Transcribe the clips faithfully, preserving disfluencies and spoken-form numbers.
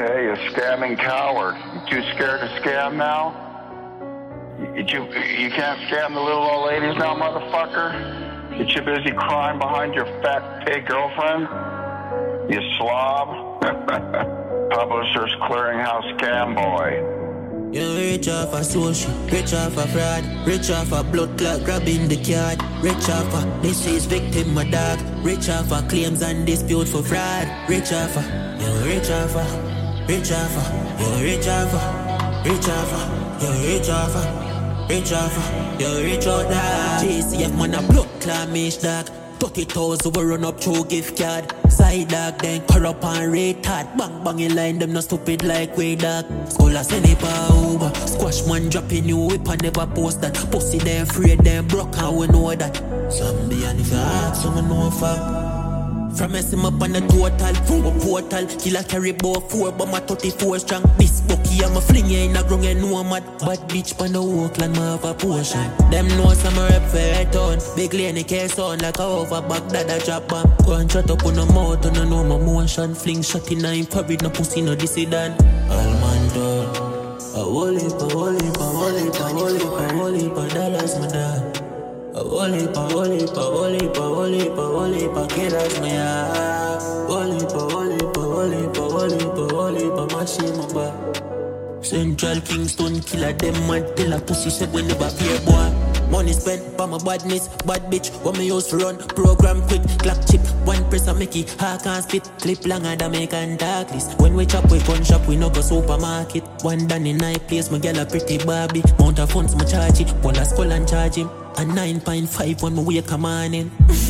Hey, you scamming coward. You too scared to scam now? You, you, you can't scam the little old ladies now, motherfucker? You too busy crying behind your fat pig girlfriend? You slob? Publishers Clearinghouse scam boy. You rich off a social, rich off a fraud, rich off a blood clot grabbing the card, rich off a this is victim my dog, rich off a claims and dispute for fraud, rich off a, you rich off a, rich off a, you rich off a, rich off a, you rich off a, rich off a, you rich off that. J C F man a blood clot mish dog. thirty thousand we run up through gift card. Side dog then corrupt and retard. Bang bang in line them not stupid like way dog. School a send it pa Uber. Squash man dropping new whip and never post that. Pussy them afraid them broke and we know that. Zombie and if you ask someone know fact. From mess him up on the total, from a portal. Killer carry bout four, but my thirty-four strong. This bucky I'm a fling in a grung and no mad. Bad bitch pan the Oakland, ma have a portion. Them know some rep for a ton. Big lane care sound like a over back that a drop bomb. Go and shut up on the mouth and I know my motion. Fling shot in a infrared, no pussy no dissident. All man done. A whole heap, a whole heap, a whole heap, a whole heap, a whole heap, a dollars my dog. A whole heap, a whole heap, a whole heap, a whole heap, a whole heap, a killers me ah. Whole heap, a whole heap, a whole heap, a whole heap, a whole heap, a machine my back. Central Kingston killer them mad till a pussy said we never fear boy. Money spent by my badness, bad bitch. What me used to run, program quick, clock chip. One press and make it, I can't spit. Clip longer than make and dark list. When we chop, we gun shop, we no go supermarket. One done in night place, my girl a pretty Barbie. Mount of funds, my charge it. Pull a skull and charge him. A nine point five when me wake a morning.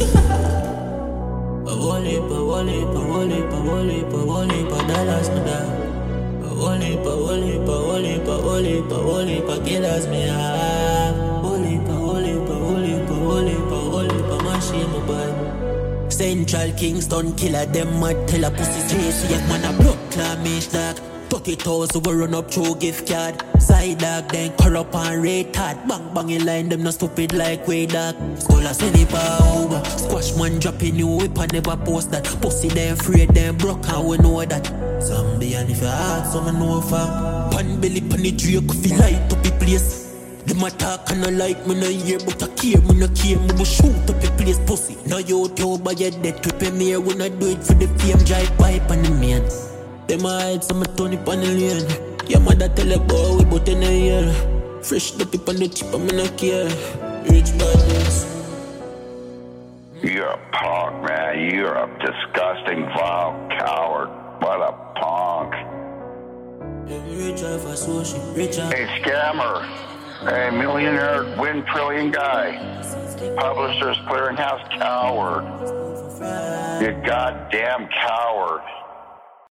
A whole heap, a whole heap, a whole heap, a whole heap, a whole heap, a dollars me dog. A whole heap, a whole heap, a whole heap, a whole heap, a whole heap, a killers me have. Whole heap, a whole heap, a whole heap, a whole heap, a whole heap, a machine my boy. Central Kingston killer them mad tell a pussy J C F man a blood clot mish dog. thirty thousand we run up through gift card. Side dog then corrupt and retard. Bang bang in line them not stupid like way dog. School a send it pa Uber. Squash man dropping new whip and never post that. Pussy them afraid them broke and we know that. Zombie and if you ask someone know fact. Pan belly pan the Drake feel light up the place. Them a talk and I like me no hear, but I care, me no care, me will shoot up the place pussy. Now you tell by your dead to pay me when I do it for the fame, drive pipe and the man. Them a hide some Tony pan the lane. Your mother tell a boy we bout in a year. Fresh the tip on the chip, I'm in a care. Rich badness. You're a punk, man. You're a disgusting, vile coward. What a punk. Rich off a social, rich off. Hey, scammer. Hey, millionaire, win trillion guy. Publishers Clearinghouse coward. You goddamn coward.